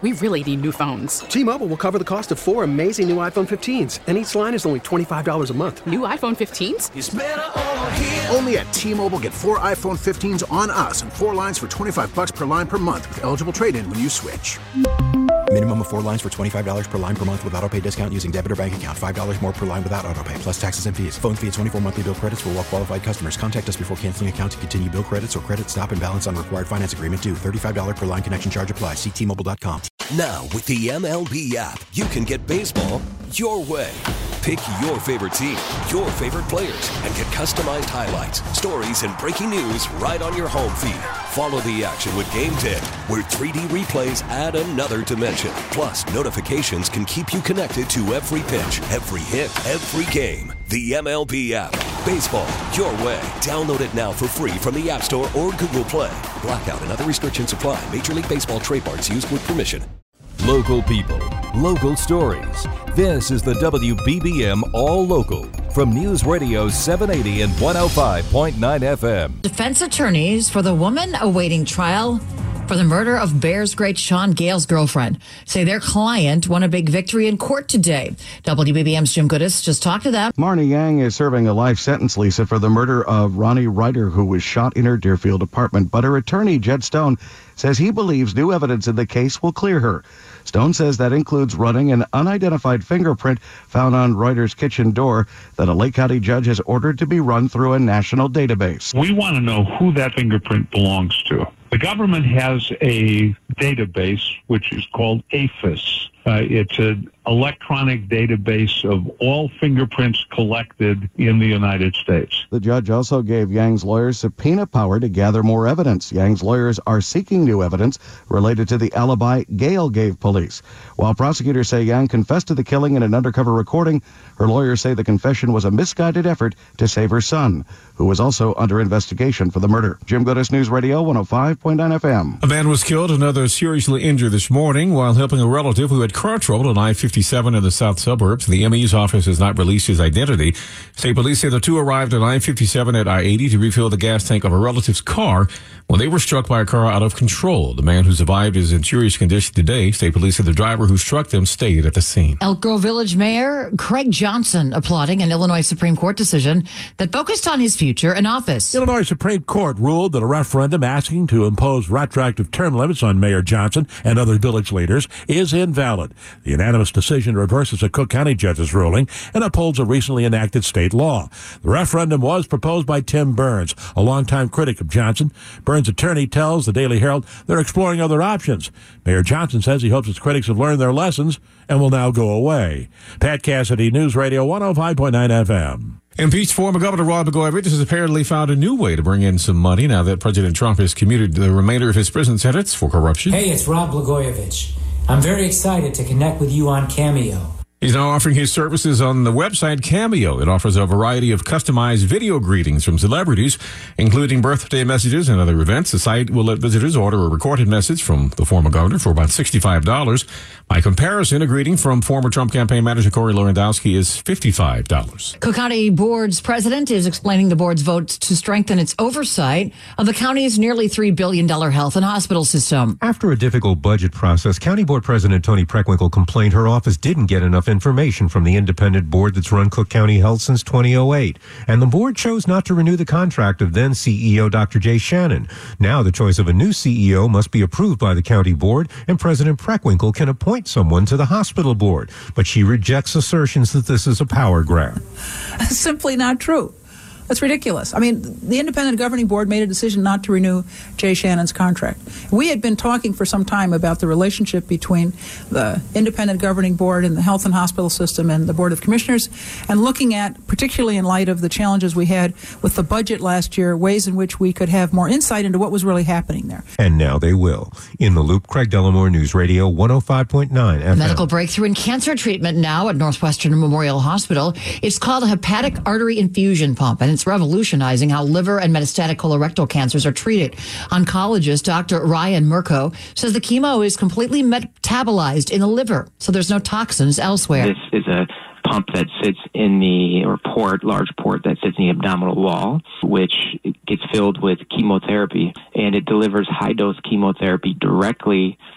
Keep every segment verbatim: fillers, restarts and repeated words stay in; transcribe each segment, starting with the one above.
we really need new phones. T-Mobile will cover the cost of four amazing new iPhone fifteens, and each line is only twenty-five dollars a month. New iPhone fifteens? It's better over here. Only at T-Mobile, get four iPhone fifteens on us and four lines for twenty-five dollars per line per month with eligible trade-in when you switch. Minimum of four lines for twenty-five dollars per line per month with autopay discount using debit or bank account. five dollars more per line without autopay, plus taxes and fees. Phone fee at twenty-four monthly bill credits for well-qualified customers. Contact us before canceling account to continue bill credits or credit stop and balance on required finance agreement due. thirty-five dollars per line connection charge applies. See T Mobile dot com. Now, with the M L B app, you can get baseball your way. Pick your favorite team, your favorite players, and get customized highlights, stories, and breaking news right on your home feed. Follow the action with Game Day, where three D replays add another dimension. Plus, notifications can keep you connected to every pitch, every hit, every game. The M L B app. Baseball your way. Download it now for free from the App Store or Google Play. Blackout and other restrictions apply. Major League Baseball trademarks used with permission. Local people, local stories. This is the W B B M All Local from News Radio seven eighty and one oh five point nine F M. Defense attorneys for the woman awaiting trial for the murder of Bears great Sean Gale's girlfriend say their client won a big victory in court today. W B B M's Jim Goodis just talked to them. Marnie Yang is serving a life sentence, Lisa, for the murder of Ronnie Ryder, who was shot in her Deerfield apartment. But her attorney, Jed Stone, says he believes new evidence in the case will clear her. Stone says that includes running an unidentified fingerprint found on Ryder's kitchen door that a Lake County judge has ordered to be run through a national database. We want to know who that fingerprint belongs to. The government has a database which is called A F I S. Uh, it's an electronic database of all fingerprints collected in the United States. The judge also gave Yang's lawyers subpoena power to gather more evidence. Yang's lawyers are seeking new evidence related to the alibi Gale gave police. While prosecutors say Yang confessed to the killing in an undercover recording, her lawyers say the confession was a misguided effort to save her son, who was also under investigation for the murder. Jim Goodis, News Radio one oh five point nine F M. A man was killed, another seriously injured this morning while helping a relative who had car trouble on I fifty-seven in the south suburbs. The M E's office has not released his identity. State police say the two arrived at I fifty-seven at I eighty to refill the gas tank of a relative's car when they were struck by a car out of control. The man who survived is in serious condition today. State police said the driver who struck them stayed at the scene. Elk Grove Village Mayor Craig Johnson applauding an Illinois Supreme Court decision that focused on his future in office. Illinois Supreme Court ruled that a referendum asking to impose retroactive term limits on Mayor Johnson and other village leaders is invalid. The unanimous decision reverses a Cook County judge's ruling and upholds a recently enacted state law. The referendum was proposed by Tim Burns, a longtime critic of Johnson. Burns' attorney tells the Daily Herald they're exploring other options. Mayor Johnson says he hopes his critics have learned their lessons and will now go away. Pat Cassidy, News Radio one oh five point nine F M. Impeached former Governor Rod Blagojevich has apparently found a new way to bring in some money now that President Trump has commuted the remainder of his prison sentence for corruption. Hey, it's Rod Blagojevich. I'm very excited to connect with you on Cameo. He's now offering his services on the website Cameo. It offers a variety of customized video greetings from celebrities, including birthday messages and other events. The site will let visitors order a recorded message from the former governor for about sixty-five dollars. By comparison, a greeting from former Trump campaign manager Corey Lewandowski is fifty-five dollars. Cook County Board's president is explaining the board's vote to strengthen its oversight of the county's nearly three billion dollars health and hospital system. After a difficult budget process, County Board President Toni Preckwinkle complained her office didn't get enough information from the independent board that's run Cook County Health since two thousand eight. And the board chose not to renew the contract of then C E O Doctor Jay Shannon. Now the choice of a new C E O must be approved by the county board, and President Preckwinkle can appoint someone to the hospital board. But she rejects assertions that this is a power grab. Simply not true. That's ridiculous. I mean, the independent governing board made a decision not to renew Jay Shannon's contract. We had been talking for some time about the relationship between the independent governing board and the health and hospital system and the Board of Commissioners, and looking at, particularly in light of the challenges we had with the budget last year, ways in which we could have more insight into what was really happening there. And now they will. In the Loop, Craig Dellamore, News Radio one oh five point nine F M. Medical breakthrough in cancer treatment now at Northwestern Memorial Hospital. It's called a hepatic artery infusion pump, and it's revolutionizing how liver and metastatic colorectal cancers are treated. Oncologist Doctor Ryan Murko says the chemo is completely metabolized in the liver, so there's no toxins elsewhere. This is a pump that sits in the, or port, large port that sits in the abdominal wall, which gets filled with chemotherapy, and it delivers high-dose chemotherapy directly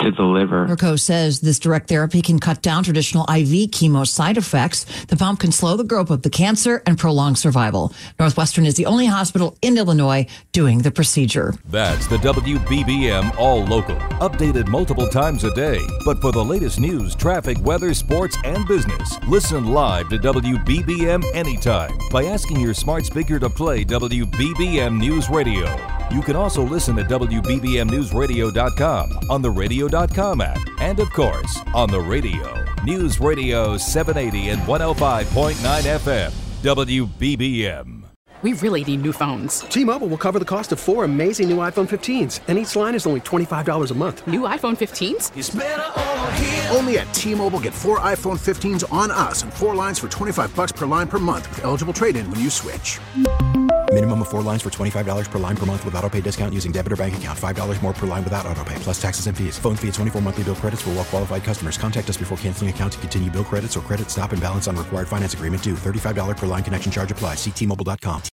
to the liver. Urco says this direct therapy can cut down traditional I V chemo side effects. The pump can slow the growth of the cancer and prolong survival. Northwestern is the only hospital in Illinois doing the procedure. That's the W B B M All Local. Updated multiple times a day. But for the latest news, traffic, weather, sports, and business, listen live to W B B M anytime by asking your smart speaker to play W B B M News Radio. You can also listen at W B B M news radio dot com, on the radio dot com app, and of course, on the radio. News Radio seven eighty and one oh five point nine F M, W B B M. We really need new phones. T-Mobile will cover the cost of four amazing new iPhone fifteens, and each line is only twenty-five dollars a month. New iPhone fifteens? It's better over here. Only at T-Mobile, get four iPhone fifteens on us and four lines for twenty-five bucks per line per month with eligible trade-in when you switch. Minimum of four lines for twenty-five dollars per line per month with autopay discount using debit or bank account. five dollars more per line without autopay, plus taxes and fees. Phone fee at twenty-four monthly bill credits for well-qualified customers. Contact us before canceling account to continue bill credits or credit stop and balance on required finance agreement due. thirty-five dollars per line connection charge applies. See T Mobile dot com.